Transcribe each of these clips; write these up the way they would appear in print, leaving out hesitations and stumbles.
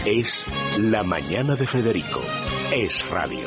Es La Mañana de Federico. Es radio.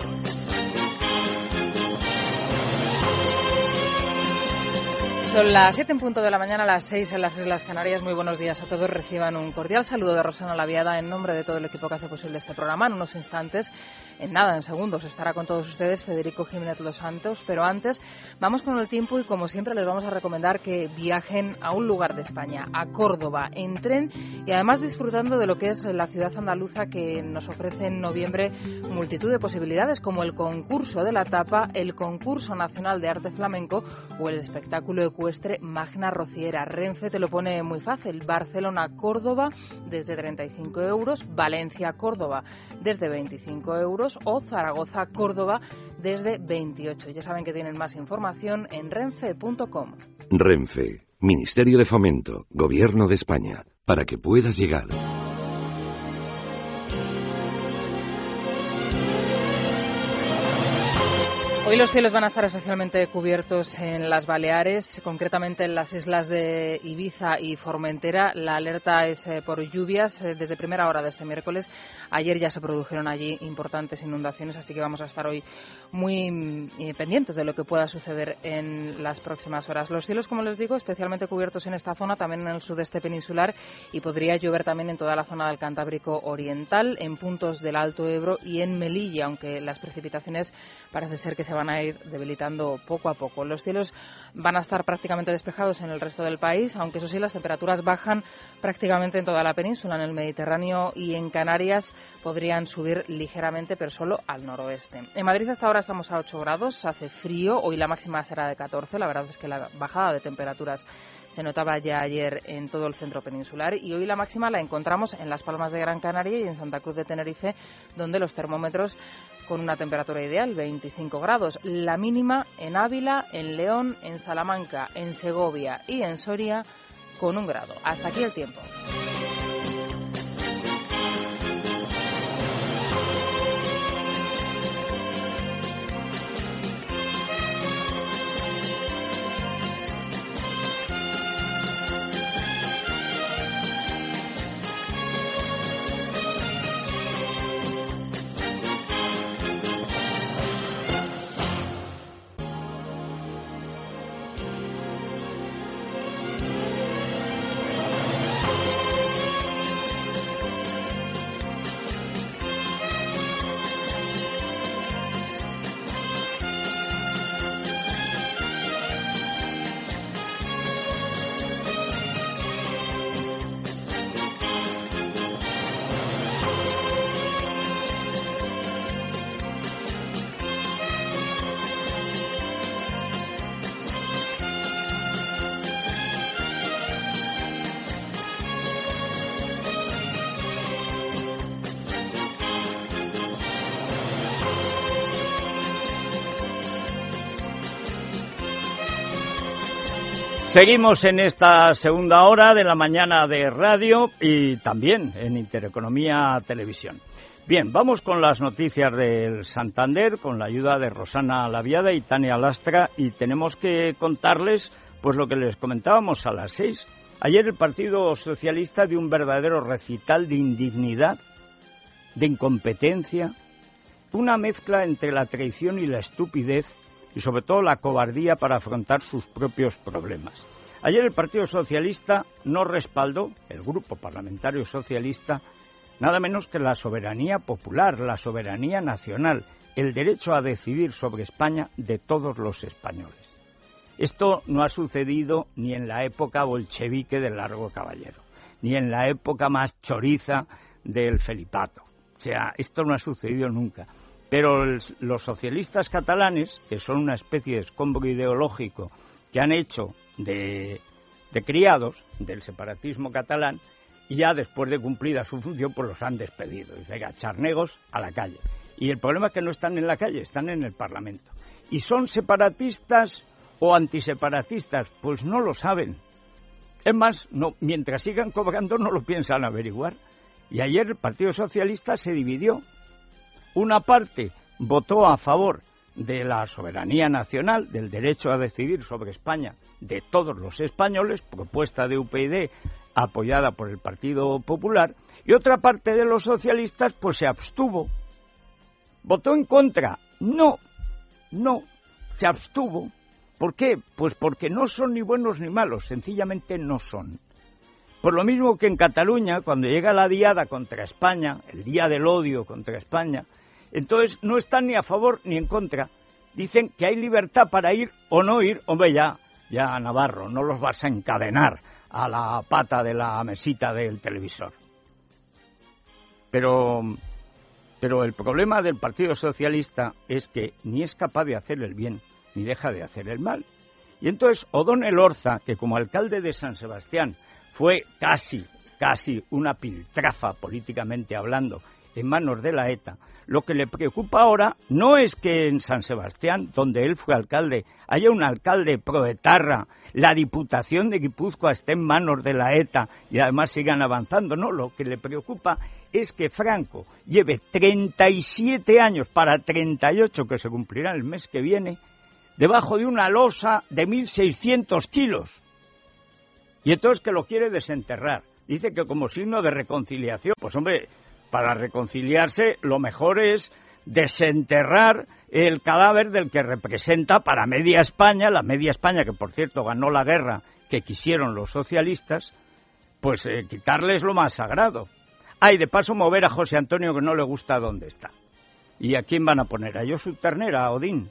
Son las 7 en punto de la mañana, las 6 en las Islas Canarias. Muy buenos días a todos. Reciban un cordial saludo de Rosana Laviada en nombre de todo el equipo que hace posible este programa. En unos instantes, en nada, en segundos, estará con todos ustedes Federico Jiménez Los Santos. Pero antes, vamos con el tiempo y como siempre les vamos a recomendar que viajen a un lugar de España, a Córdoba, en tren y además disfrutando de lo que es la ciudad andaluza que nos ofrece en noviembre multitud de posibilidades como el concurso de la tapa, el concurso nacional de arte flamenco o el espectáculo ecuestre Magna Rociera. Renfe te lo pone muy fácil. Barcelona-Córdoba desde 35 euros, Valencia-Córdoba desde 25 euros o Zaragoza-Córdoba desde 28. Ya saben que tienen más información en renfe.com. Renfe, Ministerio de Fomento, Gobierno de España, para que puedas llegar. Hoy los cielos van a estar especialmente cubiertos en las Baleares, concretamente en las islas de Ibiza y Formentera. La alerta es por lluvias desde primera hora de este miércoles. Ayer ya se produjeron allí importantes inundaciones, así que vamos a estar hoy muy pendientes de lo que pueda suceder en las próximas horas. Los cielos, como les digo, especialmente cubiertos en esta zona, también en el sudeste peninsular, y podría llover también en toda la zona del Cantábrico Oriental, en puntos del Alto Ebro y en Melilla, aunque las precipitaciones parece ser que se van a ir debilitando poco a poco. Los cielos van a estar prácticamente despejados en el resto del país, aunque eso sí, las temperaturas bajan prácticamente en toda la península. En el Mediterráneo y en Canarias podrían subir ligeramente, pero solo al noroeste. En Madrid hasta ahora estamos a 8 grados, hace frío, hoy la máxima será de 14, la verdad es que la bajada de temperaturas se notaba ya ayer en todo el centro peninsular y hoy la máxima la encontramos en Las Palmas de Gran Canaria y en Santa Cruz de Tenerife, donde los termómetros con una temperatura ideal, 25 grados. La mínima en Ávila, en León, en Salamanca, en Segovia y en Soria con 1 grado. Hasta aquí el tiempo. Seguimos en esta segunda hora de la mañana de radio y también en Intereconomía Televisión. Bien, vamos con las noticias del Santander con la ayuda de Rosana Laviada y Tania Lastra y tenemos que contarles pues lo que les comentábamos a las 6. Ayer el Partido Socialista dio un verdadero recital de indignidad, de incompetencia, una mezcla entre la traición y la estupidez y sobre todo la cobardía para afrontar sus propios problemas. Ayer el Partido Socialista no respaldó, el Grupo Parlamentario Socialista, nada menos que la soberanía popular, la soberanía nacional, el derecho a decidir sobre España de todos los españoles. Esto no ha sucedido ni en la época bolchevique del Largo Caballero, ni en la época más choriza del Felipato. O sea, esto no ha sucedido nunca. Pero los socialistas catalanes, que son una especie de escombro ideológico que han hecho de criados del separatismo catalán, y ya después de cumplida su función, pues los han despedido. Y venga, charnegos a la calle. Y el problema es que no están en la calle, están en el Parlamento. ¿Y son separatistas o antiseparatistas? Pues no lo saben. Es más, no, mientras sigan cobrando no lo piensan averiguar. Y ayer el Partido Socialista se dividió. Una parte votó a favor de la soberanía nacional, del derecho a decidir sobre España de todos los españoles, propuesta de UPyD apoyada por el Partido Popular, y otra parte de los socialistas pues se abstuvo. ¿Votó en contra? No, se abstuvo. ¿Por qué? Pues porque no son ni buenos ni malos, sencillamente no son. Por lo mismo que en Cataluña, cuando llega la diada contra España, el día del odio contra España, entonces no están ni a favor ni en contra. Dicen que hay libertad para ir o no ir. Hombre, ya Navarro, no los vas a encadenar a la pata de la mesita del televisor. Pero el problema del Partido Socialista es que ni es capaz de hacer el bien, ni deja de hacer el mal. Y entonces O'Donnell Orza, que como alcalde de San Sebastián fue casi una piltrafa políticamente hablando en manos de la ETA, lo que le preocupa ahora no es que en San Sebastián, donde él fue alcalde, haya un alcalde proetarra, la Diputación de Guipúzcoa esté en manos de la ETA y además sigan avanzando. No, lo que le preocupa es que Franco lleve 37 años, para 38 que se cumplirán el mes que viene, debajo de una losa de 1.600 kilos. Y entonces que lo quiere desenterrar. Dice que como signo de reconciliación. Pues hombre, para reconciliarse lo mejor es desenterrar el cadáver del que representa para media España, la media España que por cierto ganó la guerra que quisieron los socialistas, pues quitarles lo más sagrado. Y de paso mover a José Antonio, que no le gusta dónde está. ¿Y a quién van a poner? ¿A Josu Ternera, a Odín?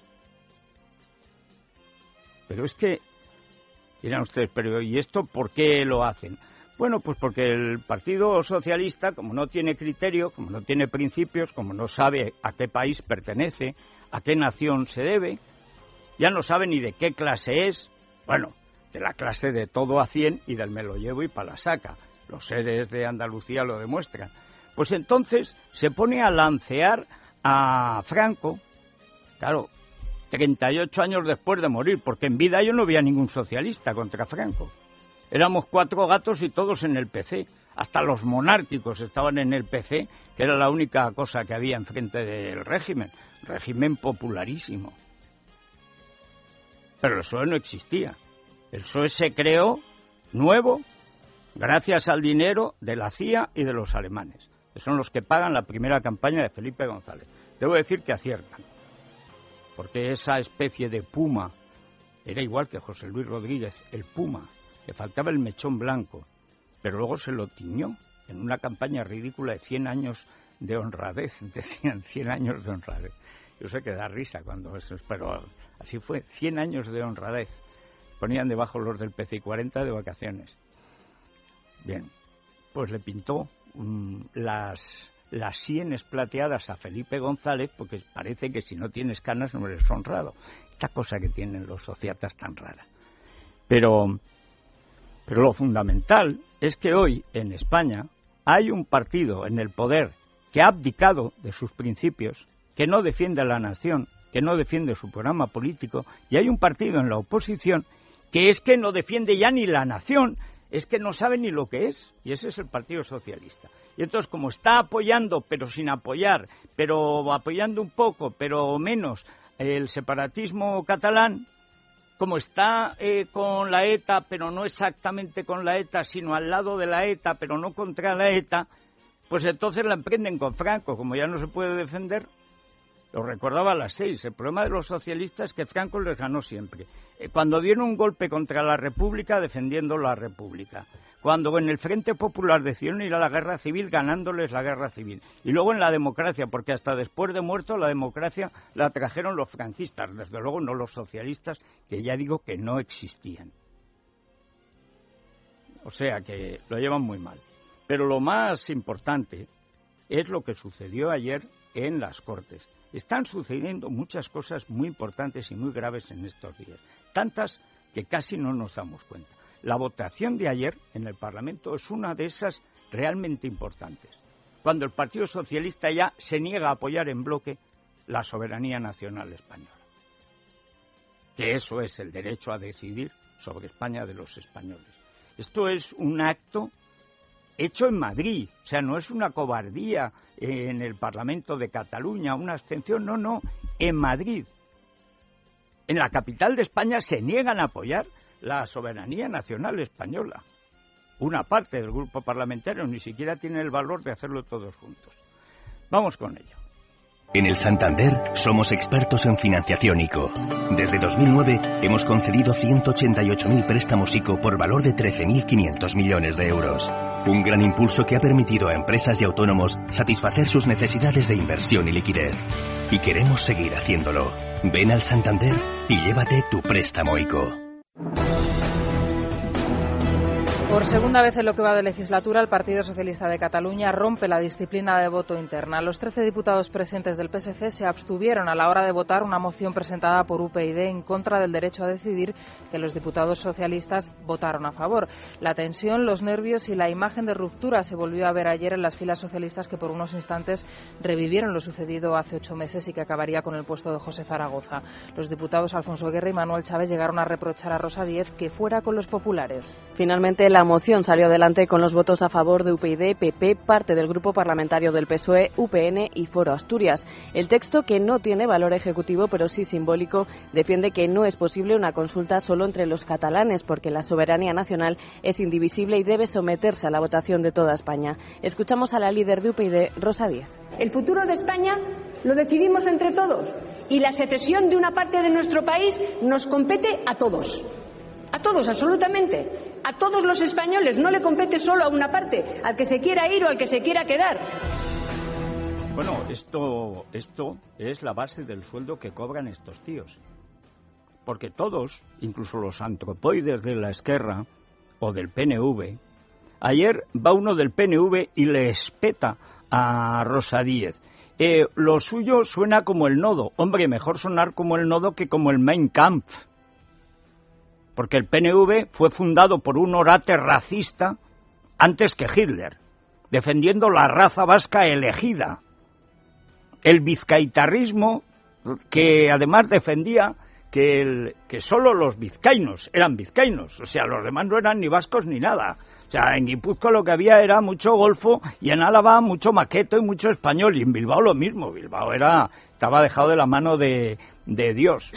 Pero es que, dirán ustedes, pero ¿y esto por qué lo hacen? Bueno, pues porque el Partido Socialista, como no tiene criterio, como no tiene principios, como no sabe a qué país pertenece, a qué nación se debe, ya no sabe ni de qué clase es. Bueno, de la clase de todo a 100 y del me lo llevo y para la saca. Los seres de Andalucía lo demuestran. Pues entonces se pone a lancear a Franco, claro, 38 años después de morir, porque en vida yo no veía ningún socialista contra Franco. Éramos 4 gatos y todos en el PC. Hasta los monárquicos estaban en el PC, que era la única cosa que había enfrente del régimen. Régimen popularísimo. Pero el PSOE no existía. El PSOE se creó nuevo gracias al dinero de la CIA y de los alemanes, que son los que pagan la primera campaña de Felipe González. Debo decir que aciertan, porque esa especie de puma era igual que José Luis Rodríguez, el puma. Le faltaba el mechón blanco, pero luego se lo tiñó en una campaña ridícula de 100 años de honradez, decían 100 años de honradez. Yo sé que da risa cuando eso, pero así fue, 100 años de honradez. Ponían debajo los del PC y 40 de vacaciones. Bien, pues le pintó las sienes plateadas a Felipe González, porque parece que si no tienes canas no eres honrado. Esta cosa que tienen los sociatas tan rara. Pero lo fundamental es que hoy en España hay un partido en el poder que ha abdicado de sus principios, que no defiende a la nación, que no defiende su programa político, y hay un partido en la oposición que es que no defiende ya ni la nación, es que no sabe ni lo que es, y ese es el Partido Socialista. Y entonces, como está apoyando, pero sin apoyar, pero apoyando un poco, pero menos, el separatismo catalán, como está con la ETA, pero no exactamente con la ETA, sino al lado de la ETA, pero no contra la ETA, pues entonces la emprenden con Franco. Como ya no se puede defender, lo recordaba a las 6, el problema de los socialistas es que Franco les ganó siempre. Cuando dieron un golpe contra la República, defendiendo la República. Cuando en el Frente Popular decidieron ir a la guerra civil, ganándoles la guerra civil. Y luego en la democracia, porque hasta después de muerto la democracia la trajeron los franquistas, desde luego no los socialistas, que ya digo que no existían. O sea que lo llevan muy mal. Pero lo más importante es lo que sucedió ayer en las Cortes. Están sucediendo muchas cosas muy importantes y muy graves en estos días, tantas que casi no nos damos cuenta. La votación de ayer en el Parlamento es una de esas realmente importantes, cuando el Partido Socialista ya se niega a apoyar en bloque la soberanía nacional española, que eso es el derecho a decidir sobre España de los españoles. Esto es un acto hecho en Madrid, o sea, no es una cobardía en el Parlamento de Cataluña, una abstención, no, en Madrid. En la capital de España se niegan a apoyar la soberanía nacional española. una parte del grupo parlamentario, ni siquiera tiene el valor de hacerlo todos juntos. Vamos con ello. En el Santander somos expertos en financiación ICO. Desde 2009 hemos concedido 188.000 préstamos ICO por valor de 13.500 millones de euros. Un gran impulso que ha permitido a empresas y autónomos satisfacer sus necesidades de inversión y liquidez. Y queremos seguir haciéndolo. Ven al Santander y llévate tu préstamo ICO. Por segunda vez en lo que va de legislatura, el Partido Socialista de Cataluña rompe la disciplina de voto interna. Los 13 diputados presentes del PSC se abstuvieron a la hora de votar una moción presentada por UPyD en contra del derecho a decidir, que los diputados socialistas votaron a favor. La tensión, los nervios y la imagen de ruptura se volvió a ver ayer en las filas socialistas, que por unos instantes revivieron lo sucedido hace 8 meses y que acabaría con el puesto de José Zaragoza. Los diputados Alfonso Guerra y Manuel Chávez llegaron a reprochar a Rosa Díez que fuera con los populares. Finalmente, la moción salió adelante con los votos a favor de UPyD, PP, parte del grupo parlamentario del PSOE, UPN y Foro Asturias. El texto, que no tiene valor ejecutivo pero sí simbólico, defiende que no es posible una consulta solo entre los catalanes, porque la soberanía nacional es indivisible y debe someterse a la votación de toda España. Escuchamos a la líder de UPyD, Rosa Díez. El futuro de España lo decidimos entre todos y la secesión de una parte de nuestro país nos compete a todos. A todos, absolutamente. A todos los españoles, no le compete solo a una parte, al que se quiera ir o al que se quiera quedar. Bueno, esto es la base del sueldo que cobran estos tíos. Porque todos, incluso los antropoides de la Esquerra o del PNV, ayer va uno del PNV y le espeta a Rosa Díez. Lo suyo suena como el nodo. Hombre, mejor sonar como el nodo que como el Mein Kampf. Porque el PNV fue fundado por un orate racista antes que Hitler, defendiendo la raza vasca elegida. El vizcaitarrismo, que además defendía que solo los vizcaínos eran vizcaínos, o sea, los demás no eran ni vascos ni nada. O sea, en Guipúzcoa lo que había era mucho golfo y en Álava mucho maqueto y mucho español, y en Bilbao lo mismo. Bilbao estaba dejado de la mano de Dios.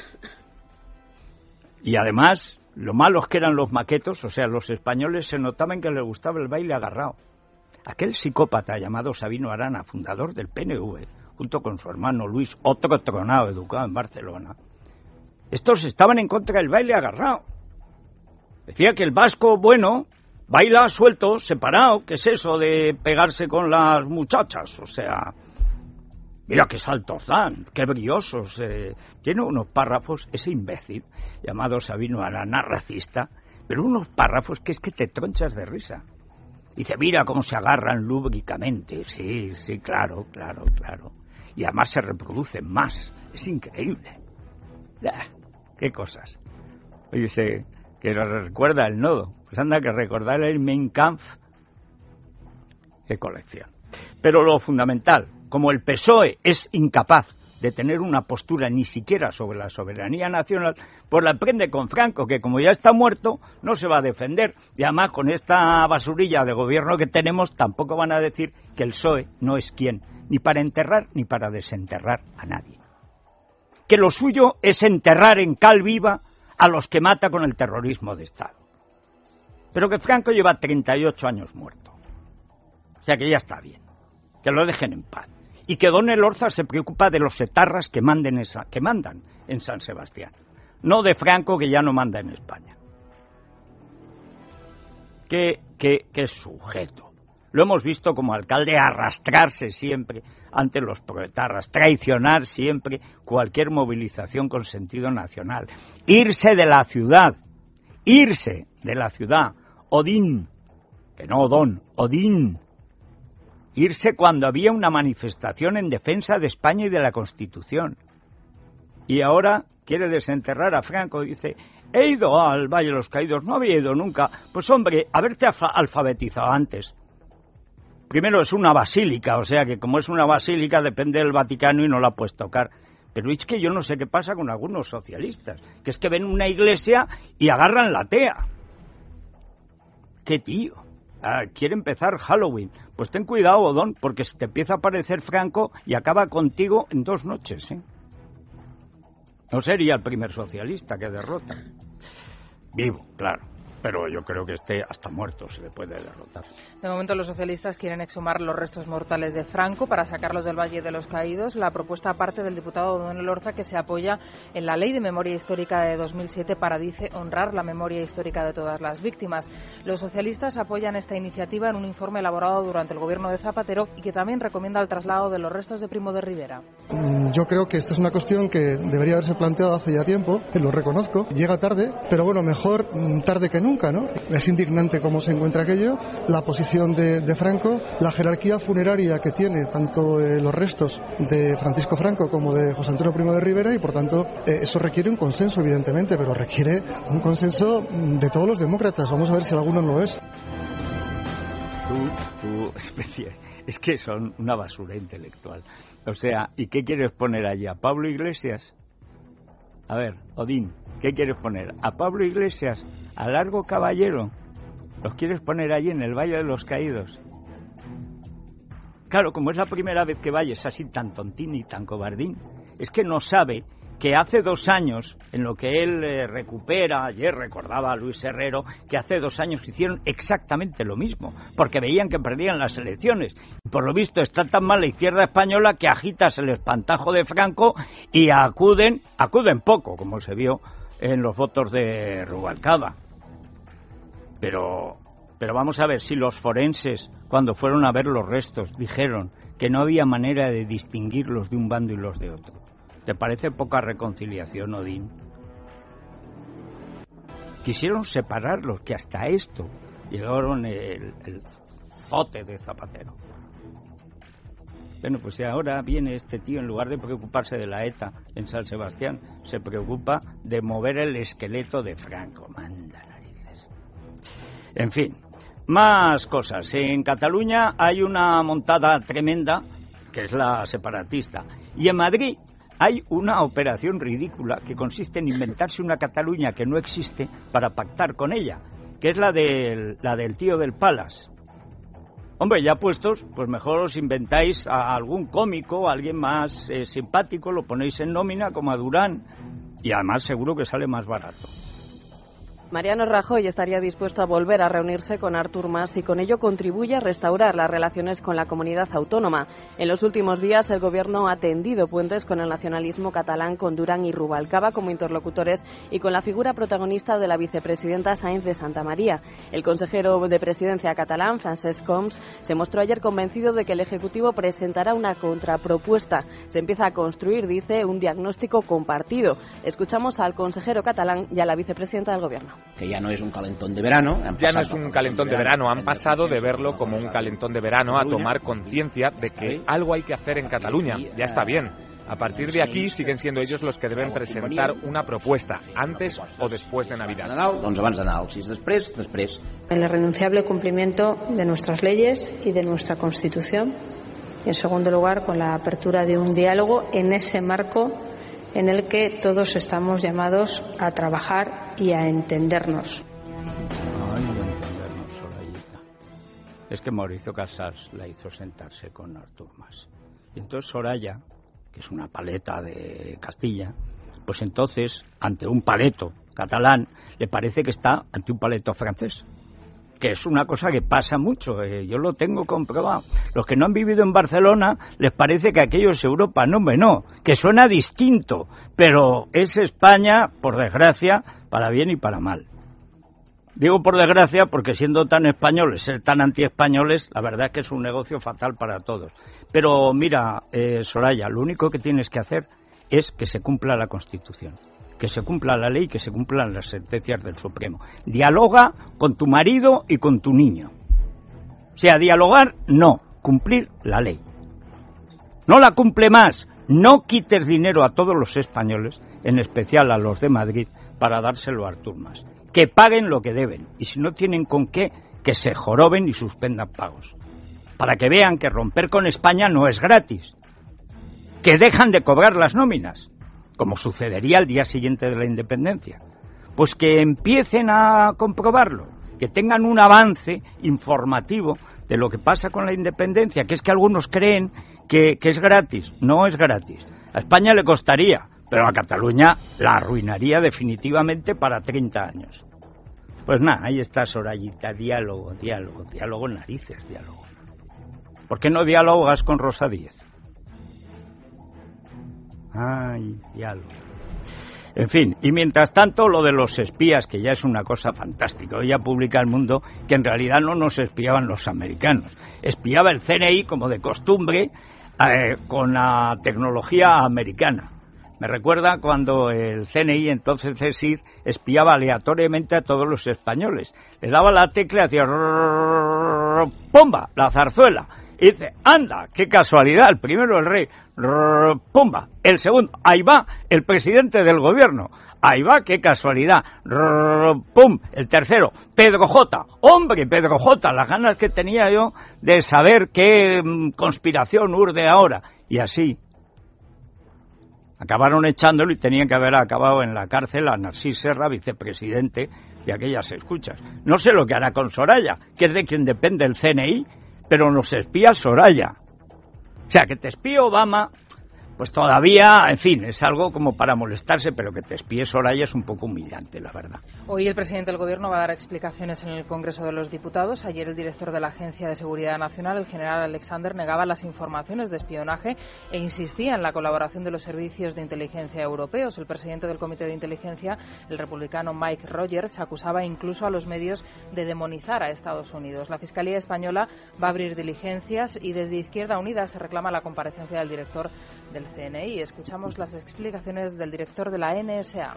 Y además, lo malos que eran los maquetos, o sea, los españoles, se notaban que les gustaba el baile agarrado. Aquel psicópata llamado Sabino Arana, fundador del PNV, junto con su hermano Luis, otro tronado, educado en Barcelona, estos estaban en contra del baile agarrado. Decía que el vasco, bueno, baila suelto, separado, ¿qué es eso de pegarse con las muchachas? O sea, mira qué saltos dan, qué brillosos. Tiene unos párrafos, ese imbécil, llamado Sabino Arana, racista, pero unos párrafos que es que te tronchas de risa. Dice, mira cómo se agarran lúbricamente. Sí, claro. Y además se reproducen más. Es increíble. Qué cosas. Oye, dice que recuerda el nodo. Pues anda, que recordar el Mein Kampf. Qué colección. Pero lo fundamental, como el PSOE es incapaz de tener una postura ni siquiera sobre la soberanía nacional, pues la prende con Franco, que como ya está muerto, no se va a defender. Y además, con esta basurilla de gobierno que tenemos, tampoco van a decir que el PSOE no es quien, ni para enterrar ni para desenterrar a nadie. Que lo suyo es enterrar en cal viva a los que mata con el terrorismo de Estado. Pero que Franco lleva 38 años muerto. O sea que ya está bien. Que lo dejen en paz. Y que don Elorza se preocupa de los etarras que mandan en San Sebastián. No de Franco, que ya no manda en España. Qué sujeto. Lo hemos visto como alcalde arrastrarse siempre ante los proetarras, traicionar siempre cualquier movilización con sentido nacional. Irse de la ciudad. Odín, que no Odón, Odín. Irse cuando había una manifestación en defensa de España y de la Constitución. Y ahora quiere desenterrar a Franco. Dice, he ido al Valle de los Caídos, no había ido nunca. Pues hombre, haberte alfabetizado antes. Primero, es una basílica, o sea que como es una basílica depende del Vaticano y no la puedes tocar. Pero es que yo no sé qué pasa con algunos socialistas, que es que ven una iglesia y agarran la tea. ¡Qué tío! Quiere empezar Halloween. Pues ten cuidado, Odón, porque se te empieza a aparecer Franco y acaba contigo en 2 noches, ¿eh? No sería el primer socialista que derrota. Vivo, claro. pero yo creo que hasta muerto se le puede derrotar. De momento los socialistas quieren exhumar los restos mortales de Franco para sacarlos del Valle de los Caídos. La propuesta parte del diputado Don Elorza, que se apoya en la Ley de Memoria Histórica de 2007 para, dice, honrar la memoria histórica de todas las víctimas. Los socialistas apoyan esta iniciativa en un informe elaborado durante el gobierno de Zapatero y que también recomienda el traslado de los restos de Primo de Rivera. Yo creo que esta es una cuestión que debería haberse planteado hace ya tiempo, lo reconozco, llega tarde, pero bueno, mejor tarde que nunca, ¿no? Es indignante cómo se encuentra aquello, la posición de Franco, la jerarquía funeraria que tiene tanto los restos de Francisco Franco como de José Antonio Primo de Rivera, y por tanto eso requiere un consenso, evidentemente, pero requiere un consenso de todos los demócratas. Vamos a ver si alguno no es. Tu especie, es que son una basura intelectual. O sea, ¿y qué quieres poner allí? ¿A Pablo Iglesias? A ver, Odín, ¿qué quieres poner? ¿A Pablo Iglesias? ¿A Largo Caballero? ¿Los quieres poner allí en el Valle de los Caídos? Claro, como es la primera vez que vayas así tan tontín y tan cobardín, es que no sabe que hace 2 años, en lo que él recupera, ayer recordaba a Luis Herrero, que hace 2 años hicieron exactamente lo mismo, porque veían que perdían las elecciones. Por lo visto está tan mal la izquierda española que agitas el espantajo de Franco y acuden poco, como se vio en los votos de Rubalcaba. Pero vamos a ver, si los forenses, cuando fueron a ver los restos, dijeron que no había manera de distinguirlos de un bando y los de otro. ¿Te parece poca reconciliación, Odín? Quisieron separarlos, que hasta esto llegaron el zote de Zapatero. Bueno, pues ahora viene este tío, en lugar de preocuparse de la ETA en San Sebastián, se preocupa de mover el esqueleto de Franco. Manda narices. En fin, más cosas. En Cataluña hay una montada tremenda, que es la separatista. Y en Madrid hay una operación ridícula que consiste en inventarse una Cataluña que no existe para pactar con ella, que es la del tío del Palace. Hombre, ya puestos, pues mejor os inventáis a algún cómico, a alguien más simpático, lo ponéis en nómina como a Durán, y además seguro que sale más barato. Mariano Rajoy estaría dispuesto a volver a reunirse con Artur Mas y con ello contribuye a restaurar las relaciones con la comunidad autónoma. En los últimos días el Gobierno ha tendido puentes con el nacionalismo catalán, con Durán y Rubalcaba como interlocutores y con la figura protagonista de la vicepresidenta Sáenz de Santamaría. El consejero de Presidencia catalán, Francesc Homs, se mostró ayer convencido de que el Ejecutivo presentará una contrapropuesta. Se empieza a construir, dice, un diagnóstico compartido. Escuchamos al consejero catalán y a la vicepresidenta del Gobierno. Que ya no es un calentón de verano. Ya no es un calentón de verano, han pasado de verlo como un calentón de verano a tomar conciencia de que algo hay que hacer en Cataluña. Ya está bien. A partir de aquí siguen siendo ellos los que deben presentar una propuesta, antes o después de Navidad. Doncs abans de Nadal, si és després. El irrenunciable cumplimiento de nuestras leyes y de nuestra Constitución. Y en segundo lugar, con la apertura de un diálogo en ese marco en el que todos estamos llamados a trabajar y a entendernos. Ay, entendernos, Sorayita. Es que Mauricio Casals la hizo sentarse con Artur Mas. Y entonces Soraya, que es una paleta de Castilla, pues entonces, ante un paleto catalán, le parece que está ante un paleto francés. Que es una cosa que pasa mucho, yo lo tengo comprobado. Los que no han vivido en Barcelona les parece que aquello es Europa. No, que suena distinto, pero es España, por desgracia, para bien y para mal. Digo por desgracia porque siendo tan españoles, ser tan antiespañoles, la verdad es que es un negocio fatal para todos. Pero mira, Soraya, lo único que tienes que hacer es que se cumpla la Constitución, que se cumpla la ley, que se cumplan las sentencias del Supremo. Dialoga con tu marido y con tu niño. O sea, dialogar, no, cumplir la ley. No la cumple más. No quites dinero a todos los españoles, en especial a los de Madrid, para dárselo a Artur Mas. Que paguen lo que deben. Y si no tienen con qué, que se joroben y suspendan pagos. Para que vean que romper con España no es gratis. Que dejan de cobrar las nóminas, como sucedería al día siguiente de la independencia. Pues que empiecen a comprobarlo, que tengan un avance informativo de lo que pasa con la independencia, que es que algunos creen que es gratis. No es gratis. A España le costaría, pero a Cataluña la arruinaría definitivamente para 30 años. Pues nada, ahí está Sorayita, diálogo, narices, diálogo. ¿Por qué no dialogas con Rosa Díez? Ay, diálogo. En fin, y mientras tanto lo de los espías, que ya es una cosa fantástica. Hoy ya publica El Mundo que en realidad no nos espiaban los americanos. Espiaba el CNI, como de costumbre, con la tecnología americana. Me recuerda cuando el CNI, entonces CSIR, espiaba aleatoriamente a todos los españoles. Le daba la tecla y hacía ¡pumba! La zarzuela. Y dice, anda, qué casualidad, el primero el rey, ¡pumba! El segundo, ahí va el presidente del gobierno. Ahí va, qué casualidad. ¡Pum! El tercero, Pedro J. Hombre, Pedro J. Las ganas que tenía yo de saber qué conspiración urde ahora. Y así. Acabaron echándolo y tenían que haber acabado en la cárcel a Narcís Serra, vicepresidente de aquellas escuchas. No sé lo que hará con Soraya, que es de quien depende el CNI, pero nos espía Soraya. O sea, que te espíe Obama, pues todavía, en fin, es algo como para molestarse, pero que te espíe Soraya es un poco humillante, la verdad. Hoy el presidente del Gobierno va a dar explicaciones en el Congreso de los Diputados. Ayer el director de la Agencia de Seguridad Nacional, el general Alexander, negaba las informaciones de espionaje e insistía en la colaboración de los servicios de inteligencia europeos. El presidente del Comité de Inteligencia, el republicano Mike Rogers, acusaba incluso a los medios de demonizar a Estados Unidos. La Fiscalía Española va a abrir diligencias y desde Izquierda Unida se reclama la comparecencia del director del CNI. Escuchamos las explicaciones del director de la NSA.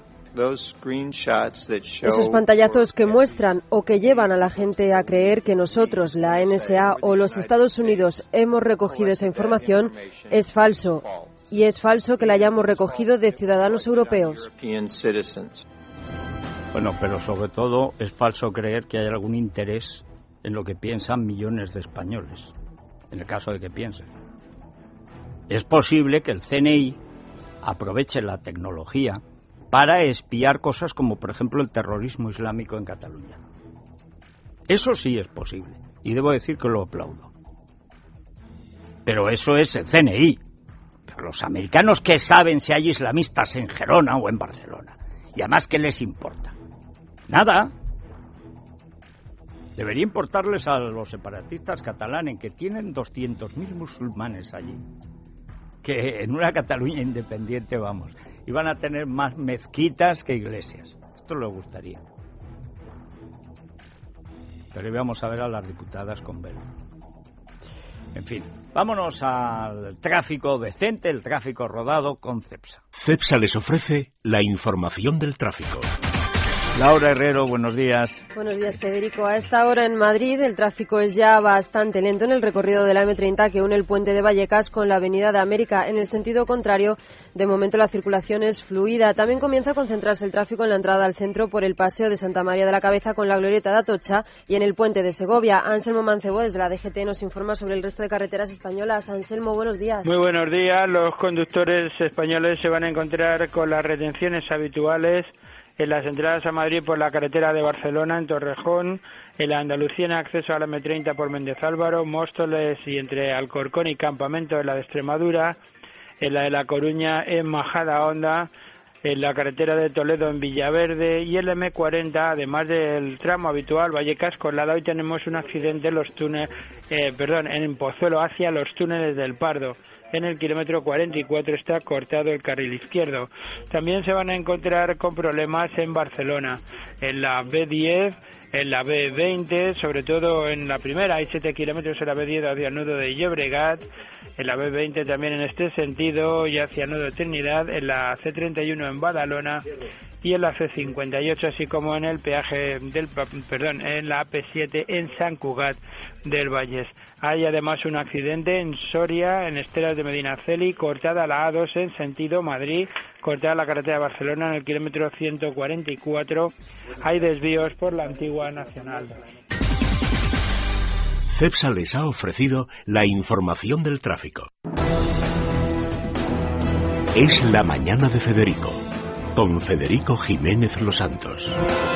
Esos pantallazos que muestran o que llevan a la gente a creer que nosotros, la NSA o los Estados Unidos, hemos recogido esa información, es falso. Y es falso que la hayamos recogido de ciudadanos europeos. Bueno, pero sobre todo es falso creer que haya algún interés en lo que piensan millones de españoles, en el caso de que piensen. Es posible que el CNI aproveche la tecnología para espiar cosas como, por ejemplo, el terrorismo islámico en Cataluña. Eso sí es posible, y debo decir que lo aplaudo. Pero eso es el CNI. Pero los americanos, ¿qué saben si hay islamistas en Gerona o en Barcelona? Y además, ¿qué les importa? Nada. Debería importarles a los separatistas catalanes, que tienen 200.000 musulmanes allí, que en una Cataluña independiente, vamos, iban a tener más mezquitas que iglesias. Esto les gustaría. Pero íbamos a ver a las diputadas con velo. En fin, vámonos al tráfico decente, el tráfico rodado con Cepsa. Cepsa les ofrece la información del tráfico. Laura Herrero, buenos días. Buenos días, Federico. A esta hora en Madrid el tráfico es ya bastante lento en el recorrido de la M30 que une el puente de Vallecas con la avenida de América. En el sentido contrario, de momento la circulación es fluida. También comienza a concentrarse el tráfico en la entrada al centro por el paseo de Santa María de la Cabeza con la glorieta de Atocha y en el puente de Segovia. Anselmo Mancebo, desde la DGT, nos informa sobre el resto de carreteras españolas. Anselmo, buenos días. Muy buenos días. Los conductores españoles se van a encontrar con las retenciones habituales en las entradas a Madrid por la carretera de Barcelona, en Torrejón, en la Andalucía en acceso a la M30 por Méndez Álvaro, Móstoles y entre Alcorcón y Campamento en la de Extremadura, en la de La Coruña en Majadahonda, en la carretera de Toledo en Villaverde y el M40, además del tramo habitual Vallecas Colada. Hoy tenemos un accidente en los túneles, en Pozuelo hacia los túneles del Pardo. En el kilómetro 44 está cortado el carril izquierdo. También se van a encontrar con problemas en Barcelona, en la B10, en la B20, sobre todo en la primera, hay 7 kilómetros en la B10 hacia el nudo de Llobregat, en la B20 también en este sentido y hacia el nudo de Trinidad, en la C31 en Badalona y en la C58, así como en el peaje en la AP7 en Sant Cugat del Vallès. Hay además un accidente en Soria, en Esteras de Medinaceli, cortada la A2 en sentido Madrid, cortada la carretera de Barcelona en el kilómetro 144. Hay desvíos por la antigua Nacional. Cepsa les ha ofrecido la información del tráfico. Es la mañana de Federico, con Federico Jiménez Los Santos.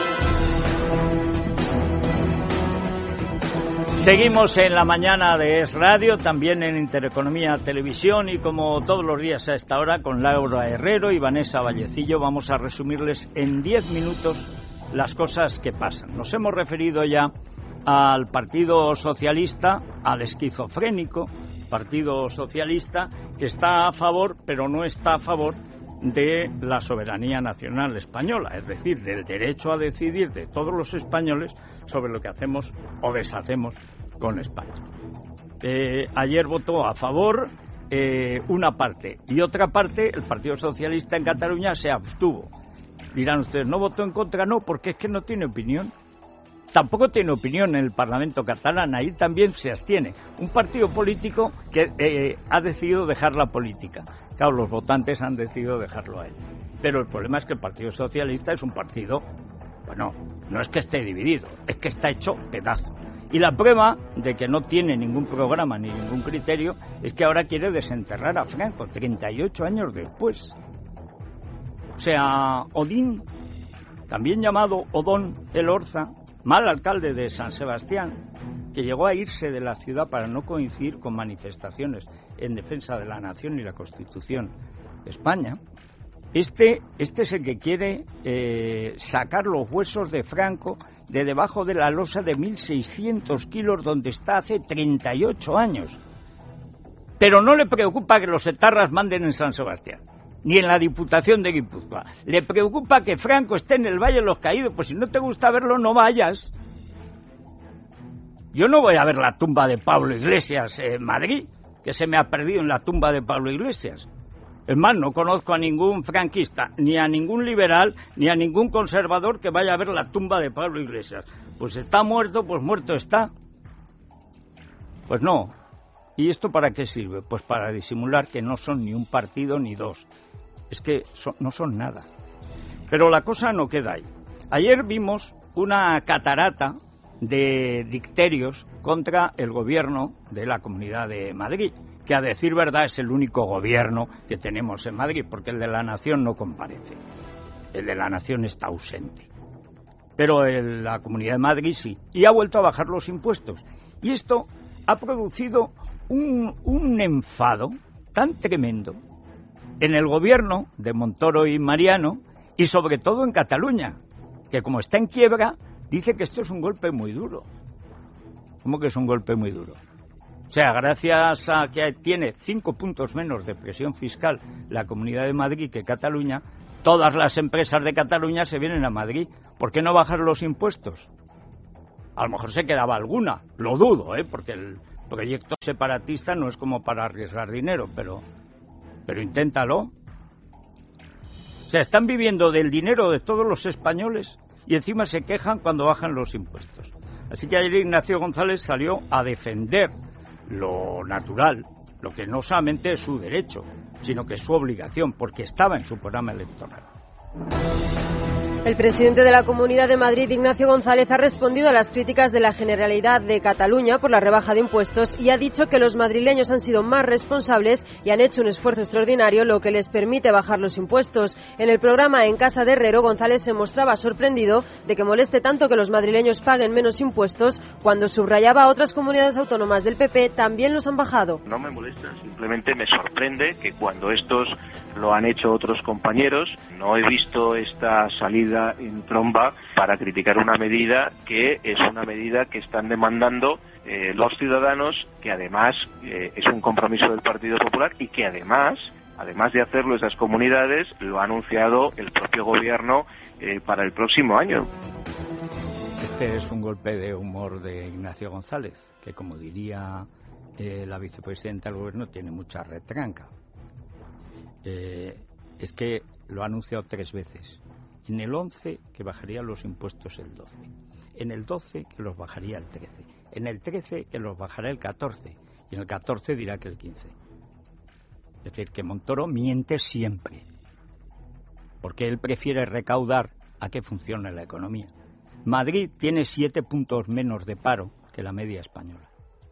Seguimos en la mañana de Es Radio, también en Intereconomía Televisión y como todos los días a esta hora con Laura Herrero y Vanessa Vallecillo vamos a resumirles en 10 minutos las cosas que pasan. Nos hemos referido ya al Partido Socialista, al esquizofrénico Partido Socialista, que está a favor, pero no está a favor de la soberanía nacional española, es decir, del derecho a decidir de todos los españoles sobre lo que hacemos o deshacemos con España. Ayer votó a favor una parte, y otra parte, el Partido Socialista en Cataluña, se abstuvo. Dirán ustedes, ¿no votó en contra? No, porque es que no tiene opinión. Tampoco tiene opinión en el Parlamento catalán, ahí también se abstiene. Un partido político que ha decidido dejar la política. Claro, los votantes han decidido dejarlo a él. Pero el problema es que el Partido Socialista es un partido, bueno, no es que esté dividido, es que está hecho pedazo. Y la prueba de que no tiene ningún programa ni ningún criterio es que ahora quiere desenterrar a Franco, 38 años después. O sea, Odín, también llamado Odón Elorza, mal alcalde de San Sebastián, que llegó a irse de la ciudad para no coincidir con manifestaciones en defensa de la nación y la Constitución de España, este es el que quiere sacar los huesos de Franco de debajo de la losa de 1.600 kilos donde está hace 38 años. Pero no le preocupa que los etarras manden en San Sebastián, ni en la Diputación de Guipúzcoa. Le preocupa que Franco esté en el Valle de los Caídos. Pues si no te gusta verlo, no vayas. Yo no voy a ver la tumba de Pablo Iglesias en Madrid, que se me ha perdido en la tumba de Pablo Iglesias. Es más, no conozco a ningún franquista, ni a ningún liberal, ni a ningún conservador que vaya a ver la tumba de Pablo Iglesias. Pues está muerto, pues muerto está. Pues no. ¿Y esto para qué sirve? Pues para disimular que no son ni un partido ni dos. Es que no son nada. Pero la cosa no queda ahí. Ayer vimos una catarata de dicterios contra el gobierno de la Comunidad de Madrid, que a decir verdad es el único gobierno que tenemos en Madrid, porque el de la Nación no comparece. El de la Nación está ausente. Pero la Comunidad de Madrid sí. Y ha vuelto a bajar los impuestos. Y esto ha producido un enfado tan tremendo en el gobierno de Montoro y Mariano, y sobre todo en Cataluña, que como está en quiebra, dice que esto es un golpe muy duro. ¿Cómo que es un golpe muy duro? O sea, gracias a que tiene 5 puntos menos de presión fiscal la Comunidad de Madrid que Cataluña, todas las empresas de Cataluña se vienen a Madrid. ¿Por qué no bajar los impuestos? A lo mejor se quedaba alguna, lo dudo, porque el proyecto separatista no es como para arriesgar dinero, pero inténtalo. O sea, están viviendo del dinero de todos los españoles y encima se quejan cuando bajan los impuestos. Así que ayer Ignacio González salió a defender lo natural, lo que no solamente es su derecho, sino que es su obligación, porque estaba en su programa electoral. El presidente de la Comunidad de Madrid, Ignacio González, ha respondido a las críticas de la Generalidad de Cataluña por la rebaja de impuestos y ha dicho que los madrileños han sido más responsables y han hecho un esfuerzo extraordinario, lo que les permite bajar los impuestos. En el programa En Casa de Herrero, González se mostraba sorprendido de que moleste tanto que los madrileños paguen menos impuestos, cuando subrayaba a otras comunidades autónomas del PP también los han bajado. No me molesta, simplemente me sorprende que cuando estos lo han hecho otros compañeros, no he visto esta salida en tromba para criticar una medida que es una medida que están demandando los ciudadanos, que además es un compromiso del Partido Popular y que además de hacerlo esas comunidades, lo ha anunciado el propio gobierno para el próximo año. Este es un golpe de humor de Ignacio González, que como diría la vicepresidenta del gobierno, tiene mucha retranca. Es que lo ha anunciado 3 veces. En el 11 que bajaría los impuestos el 12. En el 12 que los bajaría el 13. En el 13 que los bajará el 14. Y en el 14 dirá que el 15. Es decir, que Montoro miente siempre. Porque él prefiere recaudar a que funcione la economía. Madrid tiene 7 puntos menos de paro que la media española.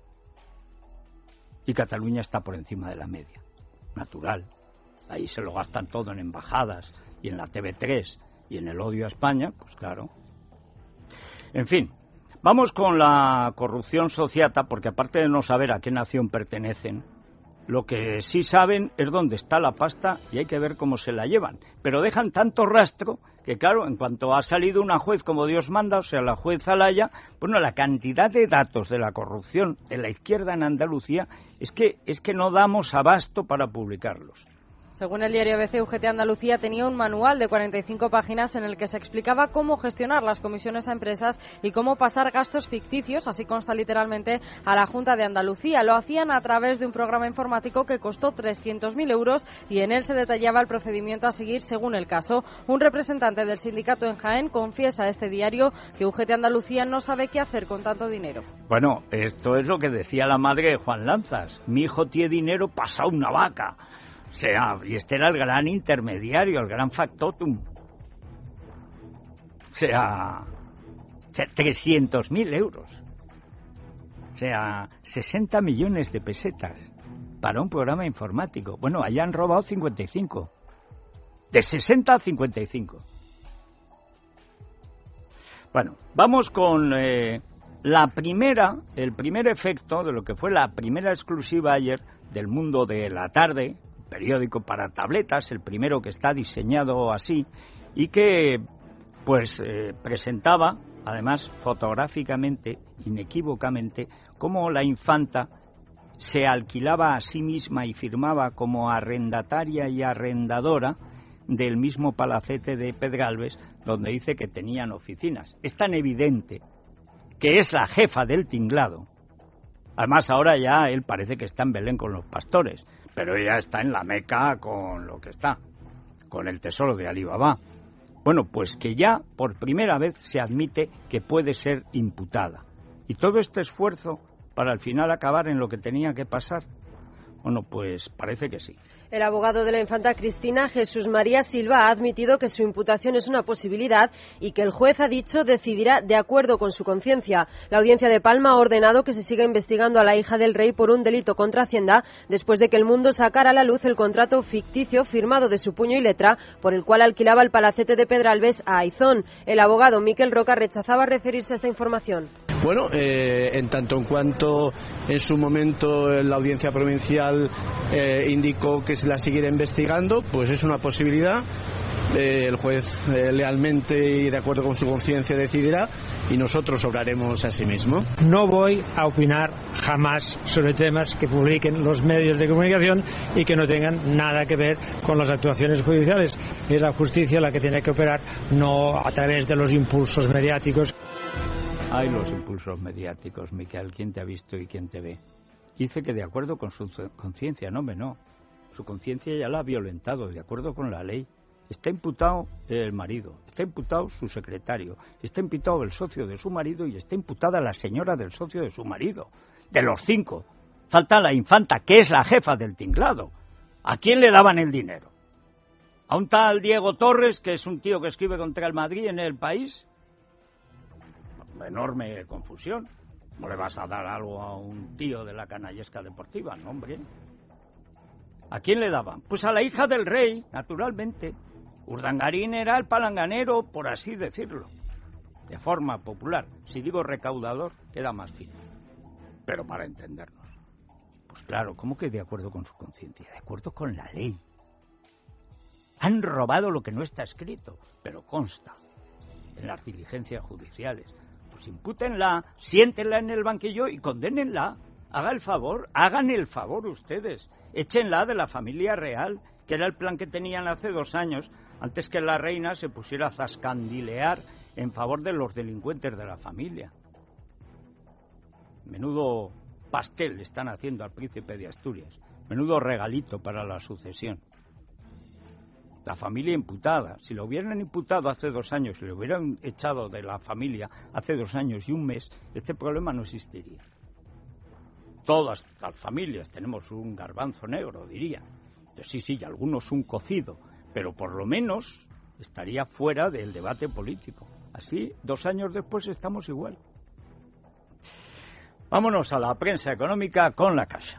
Y Cataluña está por encima de la media. Natural. Ahí se lo gastan todo en embajadas y en la TV3 y en el odio a España, pues claro. En fin, vamos con la corrupción sociata, porque aparte de no saber a qué nación pertenecen, Lo que sí saben es dónde está la pasta y hay que ver cómo se la llevan. Pero dejan tanto rastro que, claro, en cuanto ha salido una juez como Dios manda, o sea, la juez Alaya, bueno, la cantidad de datos de la corrupción de la izquierda en Andalucía es que no damos abasto para publicarlos. Según el diario ABC, UGT Andalucía tenía un manual de 45 páginas en el que se explicaba cómo gestionar las comisiones a empresas y cómo pasar gastos ficticios, así consta literalmente, a la Junta de Andalucía. Lo hacían a través de un programa informático que costó 300.000 euros y en él se detallaba el procedimiento a seguir según el caso. Un representante del sindicato en Jaén confiesa a este diario que UGT Andalucía no sabe qué hacer con tanto dinero. Bueno, esto es lo que decía la madre de Juan Lanzas. Mi hijo tiene dinero pasado una vaca. O sea, y este era el gran intermediario, el gran factotum. O sea 300.000 euros. O sea, 60 millones de pesetas para un programa informático. Bueno, allá han robado 55. De 60 a 55. Bueno, vamos con el primer efecto de lo que fue la primera exclusiva ayer del Mundo de la Tarde, periódico para tabletas, el primero que está diseñado así y que pues presentaba además fotográficamente, inequívocamente, cómo la infanta se alquilaba a sí misma y firmaba como arrendataria y arrendadora del mismo palacete de Pedralbes, donde dice que tenían oficinas. Es tan evidente que es la jefa del tinglado. Además ahora ya él parece que está en Belén con los pastores, pero ella está en la Meca con lo que está, con el tesoro de Alí Baba. Bueno, pues que ya por primera vez se admite que puede ser imputada. Y todo este esfuerzo para al final acabar en lo que tenía que pasar. Bueno, pues parece que sí. El abogado de la infanta Cristina, Jesús María Silva, ha admitido que su imputación es una posibilidad y que el juez ha dicho decidirá de acuerdo con su conciencia. La Audiencia de Palma ha ordenado que se siga investigando a la hija del rey por un delito contra Hacienda después de que El Mundo sacara a la luz el contrato ficticio firmado de su puño y letra por el cual alquilaba el palacete de Pedralbes a Aizón. El abogado Miquel Roca rechazaba referirse a esta información. Bueno, en tanto en cuanto en su momento la Audiencia Provincial indicó que se la siguiera investigando, pues es una posibilidad. El juez lealmente y de acuerdo con su conciencia decidirá y nosotros obraremos a sí mismo. No voy a opinar jamás sobre temas que publiquen los medios de comunicación y que no tengan nada que ver con las actuaciones judiciales. Es la justicia la que tiene que operar, no a través de los impulsos mediáticos. Hay los impulsos mediáticos, Miquel, ¿quién te ha visto y quién te ve? Dice que de acuerdo con su conciencia, no. Su conciencia ya la ha violentado, de acuerdo con la ley. Está imputado el marido, está imputado su secretario, está imputado el socio de su marido y está imputada la señora del socio de su marido. De los 5, falta la infanta, que es la jefa del tinglado. ¿A quién le daban el dinero? ¿A un tal Diego Torres, que es un tío que escribe contra el Madrid en El País? Enorme confusión. ¿No le vas a dar algo a un tío de la canallesca deportiva? No, hombre. ¿A quién le daban? Pues a la hija del rey, naturalmente. Urdangarín era el palanganero, por así decirlo, de forma popular. Si digo recaudador, queda más fino. Pero para entendernos. Pues claro, ¿cómo que de acuerdo con su conciencia? De acuerdo con la ley. Han robado lo que no está escrito, pero consta en las diligencias judiciales. Pues impútenla, siéntenla en el banquillo y condénenla. Hagan el favor ustedes. Échenla de la familia real, que era el plan que tenían hace 2 años, antes que la reina se pusiera a zascandilear en favor de los delincuentes de la familia. Menudo pastel están haciendo al príncipe de Asturias. Menudo regalito para la sucesión. La familia imputada. Si lo hubieran imputado hace 2 años, si lo hubieran echado de la familia hace 2 años y 1 mes, este problema no existiría. Todas las familias tenemos un garbanzo negro, diría. Sí, y algunos un cocido, pero por lo menos estaría fuera del debate político. Así, 2 años después estamos igual. Vámonos a la prensa económica con La Caixa.